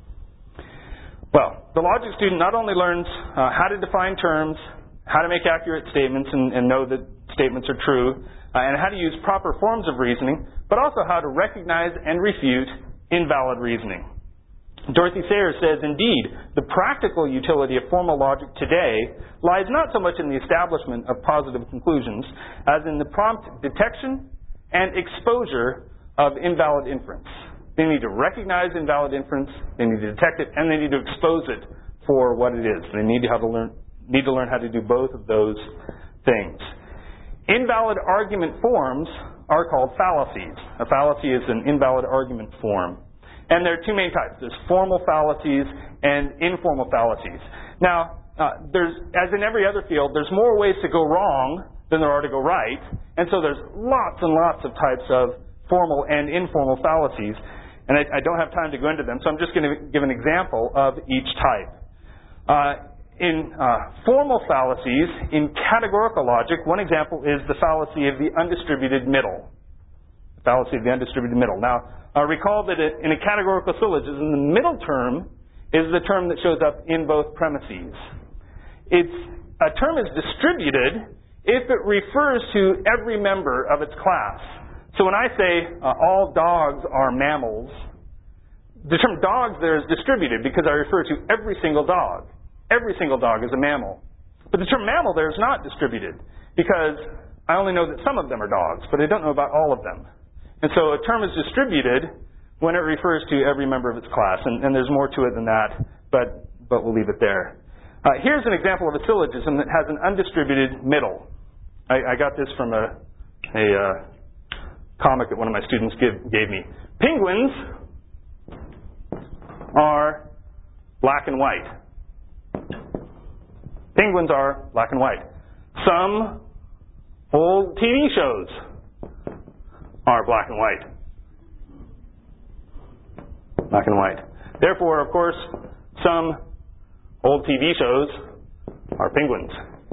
Well, the logic student not only learns how to define terms, how to make accurate statements and know that statements are true, and how to use proper forms of reasoning, but also how to recognize and refute invalid reasoning. Dorothy Sayers says, indeed, the practical utility of formal logic today lies not so much in the establishment of positive conclusions as in the prompt detection and exposure of invalid inference. They need to recognize invalid inference, they need to detect it, and they need to expose it for what it is. They need to learn how to do both of those things. Invalid argument forms are called fallacies. A fallacy is an invalid argument form. And there are two main types. There's formal fallacies and informal fallacies. Now, as in every other field, there's more ways to go wrong than there are to go right. And so there's lots and lots of types of formal and informal fallacies. And I don't have time to go into them, so I'm just going to give an example of each type. In formal fallacies, in categorical logic, one example is the fallacy of the undistributed middle. The fallacy of the undistributed middle. Now, recall that in a categorical syllogism, the middle term is the term that shows up in both premises. A term is distributed if it refers to every member of its class. So when I say all dogs are mammals, the term dogs there is distributed because I refer to every single dog. Every single dog is a mammal. But the term mammal there is not distributed because I only know that some of them are dogs, but I don't know about all of them. And so a term is distributed when it refers to every member of its class, and there's more to it than that but we'll leave it there. Here's an example of a syllogism that has an undistributed middle. I got this from a comic that one of my students gave me. Penguins are black and white. Penguins are black and white. Some old TV shows are black and white. Black and white. Therefore, of course, some old TV shows are penguins.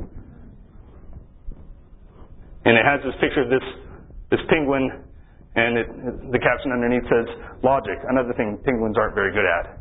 And it has this picture of this penguin, and the caption underneath says, logic, another thing penguins aren't very good at.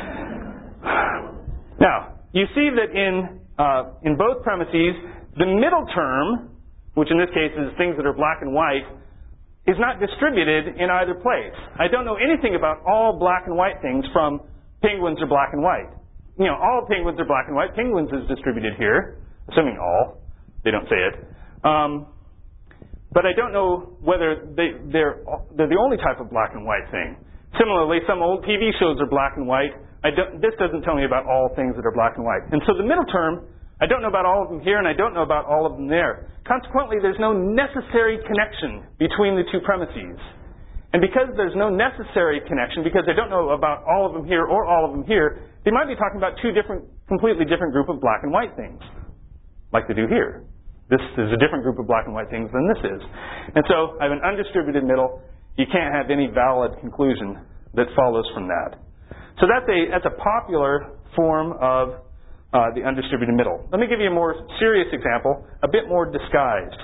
Now, you see that in both premises, the middle term, which in this case is things that are black and white, is not distributed in either place. I don't know anything about all black and white things from penguins are black and white. All penguins are black and white. Penguins is distributed here, assuming all. They don't say it. But I don't know whether they're the only type of black and white thing. Similarly, some old TV shows are black and white. This doesn't tell me about all things that are black and white. And so the middle term, I don't know about all of them here, and I don't know about all of them there. Consequently, there's no necessary connection between the two premises. And because there's no necessary connection, because I don't know about all of them here or all of them here, they might be talking about two completely different group of black and white things, like they do here. This is a different group of black and white things than this is. And so I have an undistributed middle. You can't have any valid conclusion that follows from that. So that's a popular form of the undistributed middle. Let me give you a more serious example, a bit more disguised.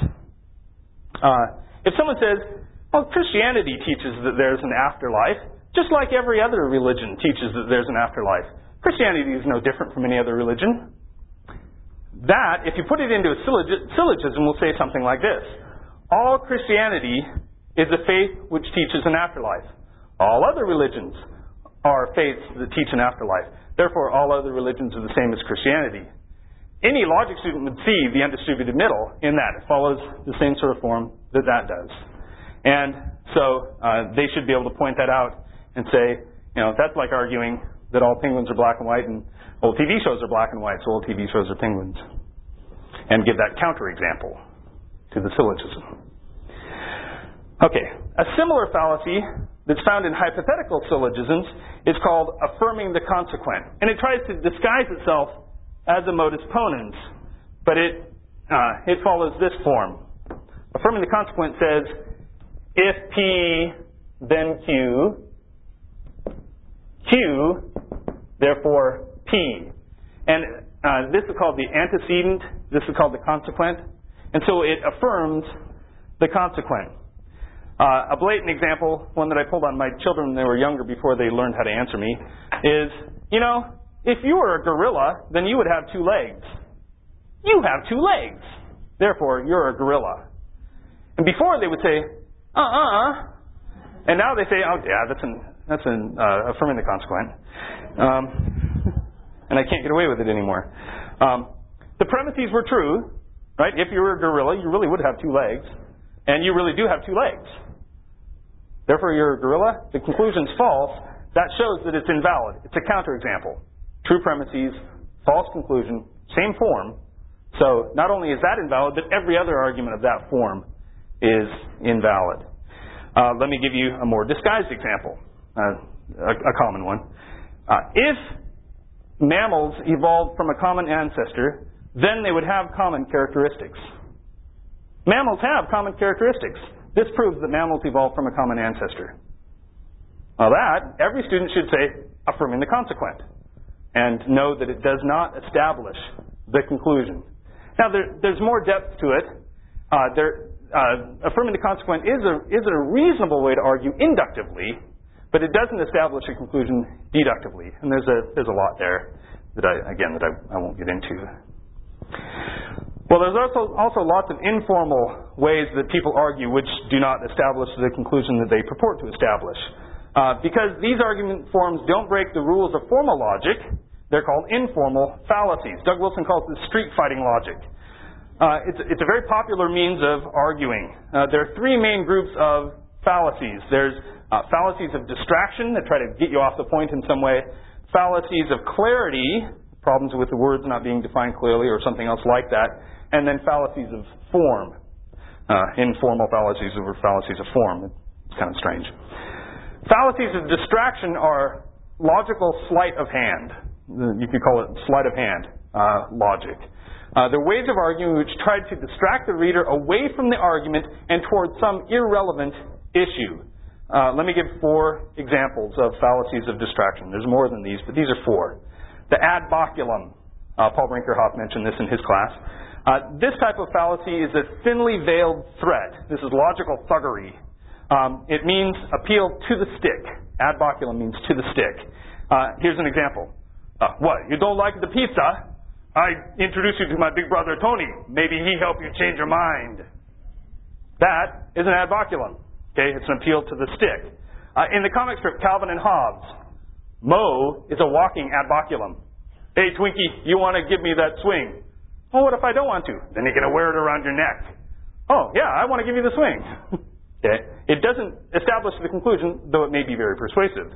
If someone says, well, Christianity teaches that there's an afterlife, just like every other religion teaches that there's an afterlife. Christianity is no different from any other religion. That, if you put it into a syllogism, will say something like this. All Christianity is a faith which teaches an afterlife. All other religions are faiths that teach an afterlife. Therefore, all other religions are the same as Christianity. Any logic student would see the undistributed middle in that. It follows the same sort of form that does. And so they should be able to point that out and say, that's like arguing that all penguins are black and white and old TV shows are black and white, so old TV shows are penguins. And give that counterexample to the syllogism. Okay, a similar fallacy that's found in hypothetical syllogisms is called affirming the consequent. And it tries to disguise itself as a modus ponens, but it follows this form. Affirming the consequent says, if P, then Q, Q, therefore P. And this is called the antecedent, this is called the consequent, and so it affirms the consequent. A blatant example, one that I pulled on my children when they were younger before they learned how to answer me, is, if you were a gorilla, then you would have 2 legs. You have 2 legs. Therefore, you're a gorilla. And before they would say, and now they say, oh yeah, that's affirming the consequent. And I can't get away with it anymore. The premises were true, right? If you were a gorilla, you really would have 2 legs. And you really do have 2 legs. Therefore, you're a gorilla. The conclusion's false. That shows that it's invalid. It's a counterexample. True premises, false conclusion, same form. So not only is that invalid, but every other argument of that form is invalid. Let me give you a more disguised example, a common one. If mammals evolved from a common ancestor, then they would have common characteristics. Mammals have common characteristics. This proves that mammals evolved from a common ancestor. Now that, every student should say, affirming the consequent, and know that it does not establish the conclusion. Now there's more depth to it. Affirming the consequent is a reasonable way to argue inductively, but it doesn't establish a conclusion deductively. And there's a lot there that I won't get into. Well, there's also lots of informal ways that people argue which do not establish the conclusion that they purport to establish. Because these argument forms don't break the rules of formal logic, they're called informal fallacies. Doug Wilson calls this street fighting logic. It's a very popular means of arguing. There are 3 main groups of fallacies. There's fallacies of distraction that try to get you off the point in some way, fallacies of clarity, problems with the words not being defined clearly or something else like that, and then fallacies of form, informal fallacies or fallacies of form. It's kind of strange. Fallacies of distraction are logical sleight of hand. You could call it sleight of hand logic. They're ways of arguing which try to distract the reader away from the argument and towards some irrelevant issue. Let me give 4 examples of fallacies of distraction. There's more than these, but these are 4. The ad baculum. Paul Brinkerhoff mentioned this in his class. This type of fallacy is a thinly veiled threat. This is logical thuggery. It means appeal to the stick. Ad baculum means to the stick. Here's an example. What? You don't like the pizza? I introduce you to my big brother Tony. Maybe he help you change your mind. That is an ad baculum. Okay, it's an appeal to the stick. In the comic strip Calvin and Hobbes, Moe is a walking ad baculum. Hey Twinkie, you want to give me that swing? Oh, what if I don't want to? Then you're going to wear it around your neck. Oh, yeah, I want to give you the swing. Okay, it doesn't establish the conclusion, though it may be very persuasive.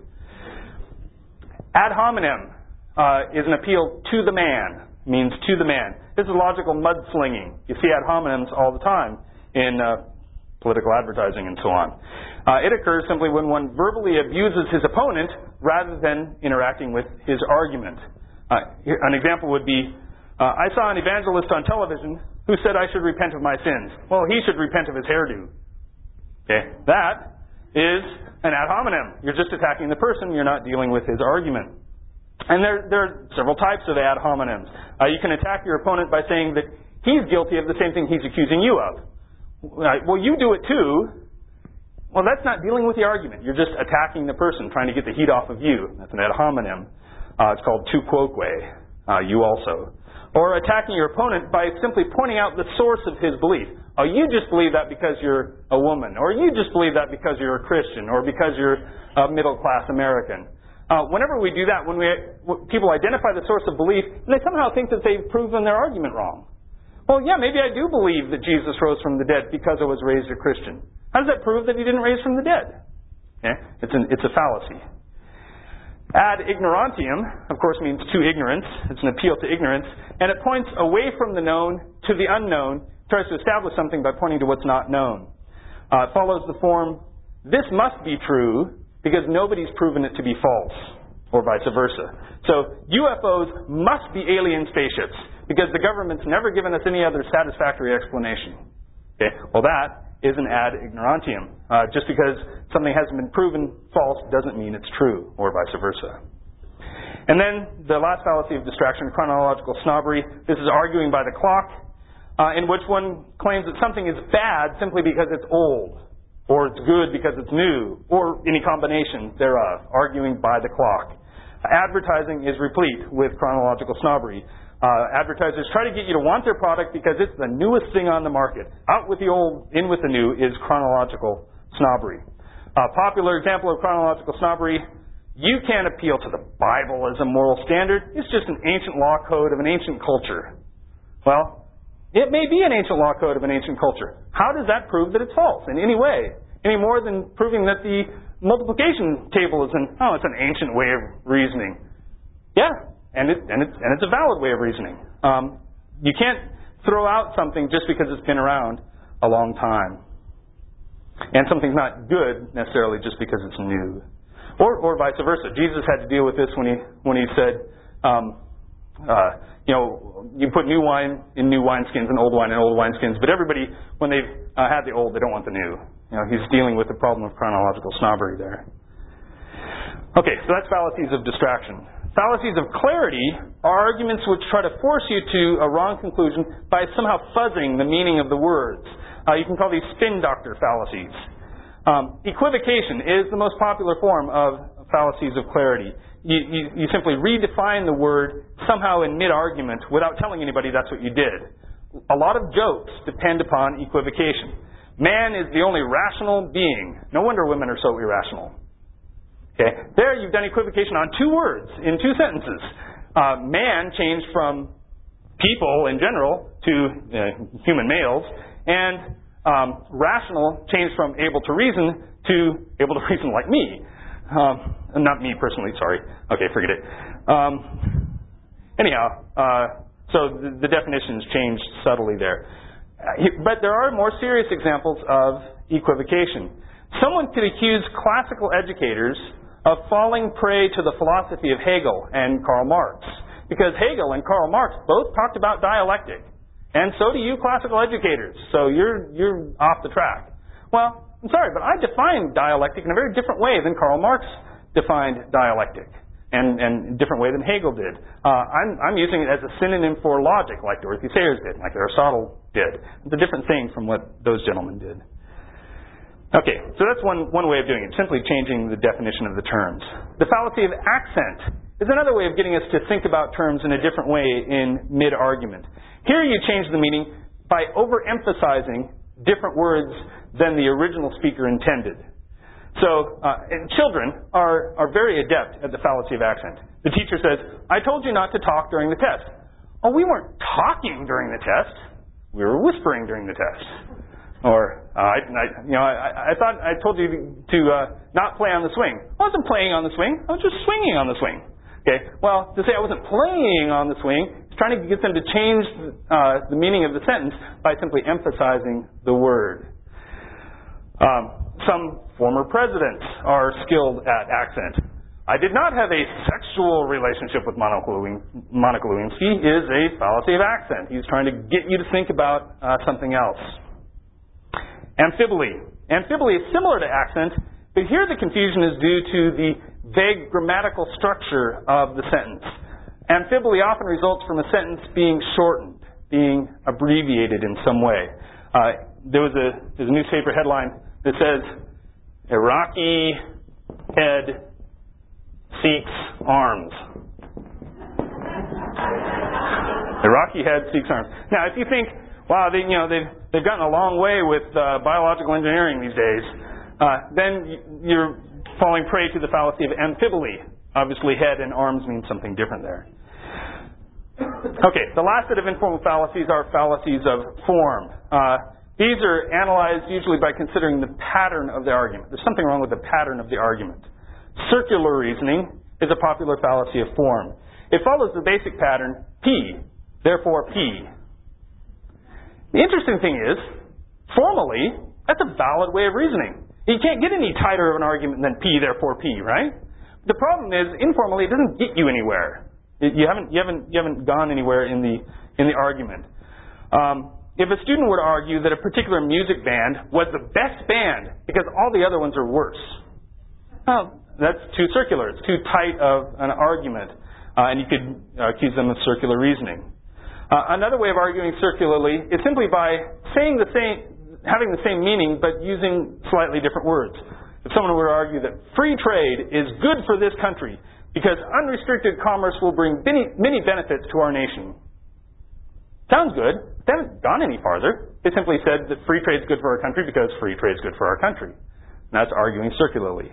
Ad hominem is an appeal to the man. Means to the man. This is logical mudslinging. You see ad hominems all the time in political advertising and so on. It occurs simply when one verbally abuses his opponent rather than interacting with his argument. An example would be, I saw an evangelist on television who said I should repent of my sins. Well, he should repent of his hairdo. Okay, that is an ad hominem. You're just attacking the person. You're not dealing with his argument. And there are several types of ad hominems. You can attack your opponent by saying that he's guilty of the same thing he's accusing you of. Well, you do it too. Well, that's not dealing with the argument. You're just attacking the person, trying to get the heat off of you. That's an ad hominem. It's called tu quoque, you also. Or attacking your opponent by simply pointing out the source of his belief. Oh, you just believe that because you're a woman. Or you just believe that because you're a Christian. Or because you're a middle-class American. Whenever we do that, when people identify the source of belief, and they somehow think that they've proven their argument wrong. Well, yeah, maybe I do believe that Jesus rose from the dead because I was raised a Christian. How does that prove that he didn't raise from the dead? Okay? It's a fallacy. Ad ignorantium, of course, means to ignorance. It's an appeal to ignorance. And it points away from the known to the unknown, tries to establish something by pointing to what's not known. It follows the form, this must be true, because nobody's proven it to be false, or vice versa. So UFOs must be alien spaceships, because the government's never given us any other satisfactory explanation. Okay? Well, that is an ad ignorantium. Just because something hasn't been proven false doesn't mean it's true, or vice versa. And then the last fallacy of distraction, chronological snobbery. This is arguing by the clock, in which one claims that something is bad simply because it's old, or it's good because it's new, or any combination thereof, arguing by the clock. Advertising is replete with chronological snobbery. Advertisers try to get you to want their product because it's the newest thing on the market. Out with the old, in with the new is chronological snobbery. A popular example of chronological snobbery, you can't appeal to the Bible as a moral standard. It's just an ancient law code of an ancient culture. Well, it may be an ancient law code of an ancient culture. How does that prove that it's false in any way? Any more than proving that the multiplication table is it's an ancient way of reasoning. Yeah, and it's a valid way of reasoning. You can't throw out something just because it's been around a long time. And something's not good necessarily just because it's new. Or vice versa. Jesus had to deal with this when he said, you put new wine in new wineskins and old wine in old wineskins, but everybody, when they've had the old, they don't want the new. He's dealing with the problem of chronological snobbery there. Okay, so that's fallacies of distraction. Fallacies of clarity are arguments which try to force you to a wrong conclusion by somehow fuzzing the meaning of the words. You can call these spin doctor fallacies. Equivocation is the most popular form of fallacies of clarity. You simply redefine the word somehow in mid-argument without telling anybody that's what you did. A lot of jokes depend upon equivocation. Man is the only rational being. No wonder women are so irrational. Okay, there you've done equivocation on 2 words in 2 sentences. Man changed from people in general to human males, and rational changed from able to reason to able to reason like me. Not me personally, sorry. Okay, forget it. So the definitions changed subtly there. But there are more serious examples of equivocation. Someone could accuse classical educators of falling prey to the philosophy of Hegel and Karl Marx, because Hegel and Karl Marx both talked about dialectic, and so do you classical educators. So you're off the track. Well, I'm sorry, but I define dialectic in a very different way than Karl Marx defined dialectic, and a different way than Hegel did. I'm using it as a synonym for logic, like Dorothy Sayers did, like Aristotle did. It's a different thing from what those gentlemen did. Okay, so that's one way of doing it, simply changing the definition of the terms. The fallacy of accent is another way of getting us to think about terms in a different way in mid-argument. Here you change the meaning by overemphasizing different words than the original speaker intended. So, and children are very adept at the fallacy of accent. The teacher says, "I told you not to talk during the test." Oh, we weren't talking during the test. We were whispering during the test. Or, I thought I told you to not play on the swing. I wasn't playing on the swing. I was just swinging on the swing. Okay. Well, to say I wasn't playing on the swing, it's trying to get them to change the meaning of the sentence by simply emphasizing the word. Some former presidents are skilled at accent. I did not have a sexual relationship with Monica Lewinsky is a fallacy of accent. He's trying to get you to think about something else. Amphiboly. Amphiboly is similar to accent, but here the confusion is due to the vague grammatical structure of the sentence. Amphiboly often results from a sentence being shortened, being abbreviated in some way. There's a newspaper headline that says, "Iraqi head seeks arms." Iraqi head seeks arms. Now, if you think, wow, they've gotten a long way with biological engineering these days, then you're falling prey to the fallacy of amphiboly. Obviously, head and arms mean something different there. Okay, the last set of informal fallacies are fallacies of form. These are analyzed usually by considering the pattern of the argument. There's something wrong with the pattern of the argument. Circular reasoning is a popular fallacy of form. It follows the basic pattern, P, therefore P. The interesting thing is, formally, that's a valid way of reasoning. You can't get any tighter of an argument than P, therefore P, right? The problem is, informally, it doesn't get you anywhere. You haven't gone anywhere in the argument. If a student were to argue that a particular music band was the best band because all the other ones are worse, well, that's too circular. It's too tight of an argument, and you could accuse them of circular reasoning. Another way of arguing circularly is simply by saying having the same meaning, but using slightly different words. If someone were to argue that free trade is good for this country because unrestricted commerce will bring many benefits to our nation. Sounds good. They haven't gone any farther. They simply said that free trade is good for our country because free trade is good for our country. And that's arguing circularly.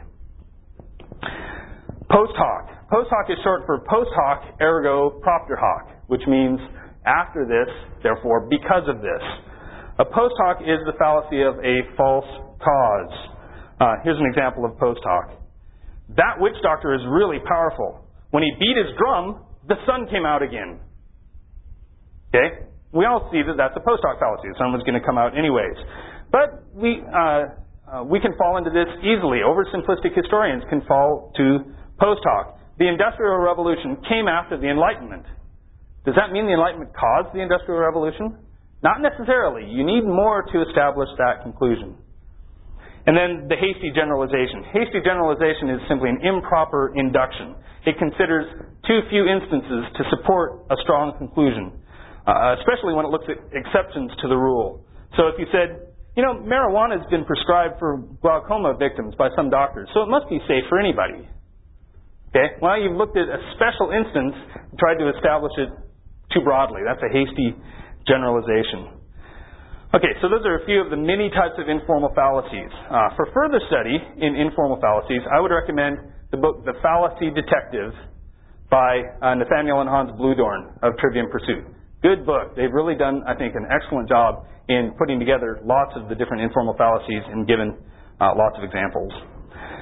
Post hoc. Post hoc is short for post hoc ergo propter hoc, which means after this, therefore because of this. A post hoc is the fallacy of a false cause. Here's an example of post hoc. That witch doctor is really powerful. When he beat his drum, the sun came out again. Okay? We all see that that's a post hoc fallacy. The sun was going to come out anyways. But we can fall into this easily. Oversimplistic historians can fall to post hoc. The Industrial Revolution came after the Enlightenment. Does that mean the Enlightenment caused the Industrial Revolution? Not necessarily. You need more to establish that conclusion. And then the hasty generalization. Hasty generalization is simply an improper induction. It considers too few instances to support a strong conclusion, especially when it looks at exceptions to the rule. So if you said, marijuana has been prescribed for glaucoma victims by some doctors, so it must be safe for anybody. Okay? Well, you've looked at a special instance and tried to establish it too broadly. That's a hasty generalization. Okay, so those are a few of the many types of informal fallacies. For further study in informal fallacies, I would recommend the book The Fallacy Detective by Nathaniel and Hans Bludorn of Trivium Pursuit. Good book. They've really done, I think, an excellent job in putting together lots of the different informal fallacies and given lots of examples.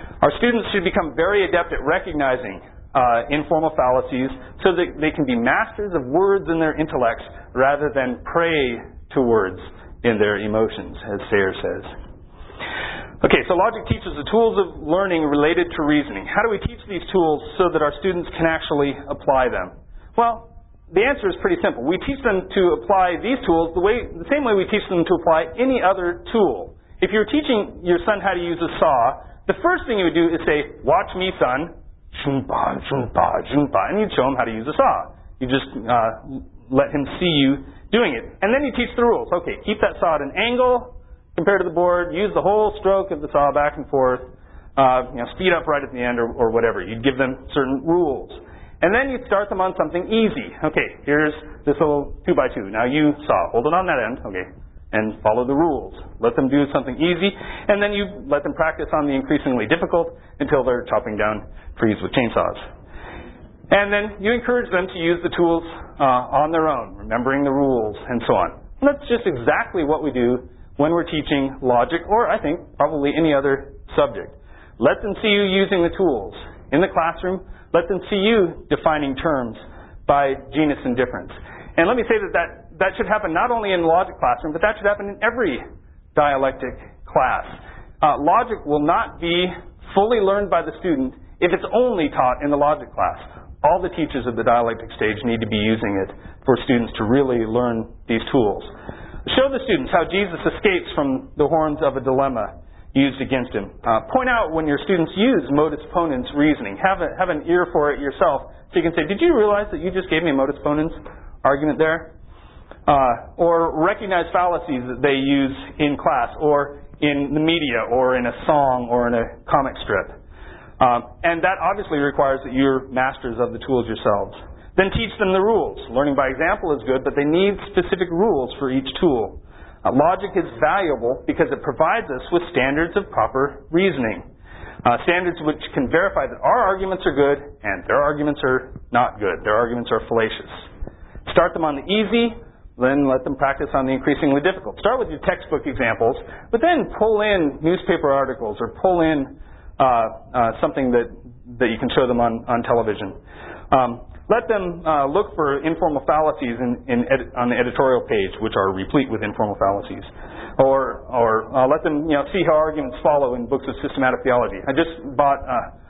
Our students should become very adept at recognizing informal fallacies so that they can be masters of words in their intellects rather than prey to words in their emotions, as Sayers says. Okay, so logic teaches the tools of learning related to reasoning. How do we teach these tools so that our students can actually apply them? Well, the answer is pretty simple. We teach them to apply these tools the same way we teach them to apply any other tool. If you're teaching your son how to use a saw, the first thing you would do is say, "Watch me, son." Shumpa, shumpa, shumpa. And you'd show him how to use a saw. You just let him see you doing it. And then you teach the rules. Okay, keep that saw at an angle compared to the board. Use the whole stroke of the saw back and forth. Speed up right at the end or whatever. You'd give them certain rules. And then you'd start them on something easy. Okay, here's this little 2x2. Now you saw. Hold it on that end. Okay. And follow the rules. Let them do something easy, and then you let them practice on the increasingly difficult until they're chopping down trees with chainsaws. And then you encourage them to use the tools on their own, remembering the rules and so on. And that's just exactly what we do when we're teaching logic, or I think probably any other subject. Let them see you using the tools. In the classroom, let them see you defining terms by genus and difference. And let me say that should happen not only in the logic classroom, but that should happen in every dialectic class. Logic will not be fully learned by the student if it's only taught in the logic class. All the teachers of the dialectic stage need to be using it for students to really learn these tools. Show the students how Jesus escapes from the horns of a dilemma used against him. Point out when your students use modus ponens reasoning. Have an ear for it yourself so you can say, "Did you realize that you just gave me a modus ponens argument there?" Or recognize fallacies that they use in class or in the media or in a song or in a comic strip. And that obviously requires that you're masters of the tools yourselves. Then teach them the rules. Learning by example is good, but they need specific rules for each tool. Logic is valuable because it provides us with standards of proper reasoning. Standards which can verify that our arguments are good and their arguments are not good. Their arguments are fallacious. Start them on the easy, then let them practice on the increasingly difficult. Start with your textbook examples, but then pull in newspaper articles or pull in something that you can show them on television. Let them look for informal fallacies on the editorial page, which are replete with informal fallacies. Or let them see how arguments follow in books of systematic theology. I just bought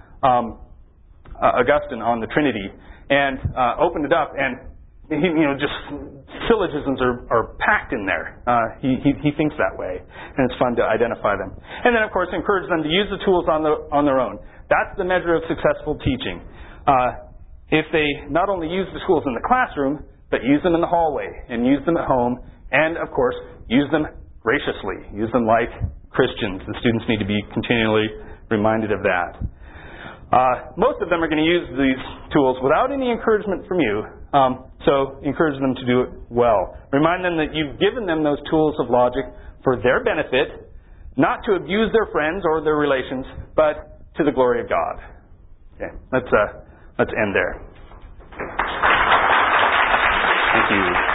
Augustine on the Trinity and opened it up, and just syllogisms are packed in there. He thinks that way, and it's fun to identify them. And then, of course, encourage them to use the tools on their own. That's the measure of successful teaching. If they not only use the tools in the classroom, but use them in the hallway and use them at home, and, of course, use them graciously. Use them like Christians. The students need to be continually reminded of that. Most of them are going to use these tools without any encouragement from you, so encourage them to do it well. Remind them that you've given them those tools of logic for their benefit, not to abuse their friends or their relations, but to the glory of God. Okay, let's end there. Thank you.